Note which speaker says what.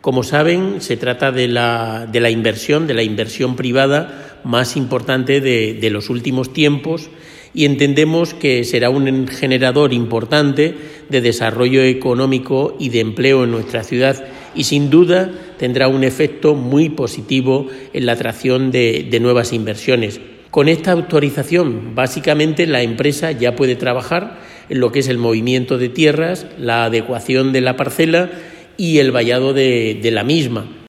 Speaker 1: Como saben, se trata de la inversión privada más importante de los últimos tiempos y entendemos que será un generador importante de desarrollo económico y de empleo en nuestra ciudad y sin duda tendrá un efecto muy positivo en la atracción de nuevas inversiones. Con esta autorización, básicamente la empresa ya puede trabajar en lo que es el movimiento de tierras, la adecuación de la parcela y el vallado de la misma.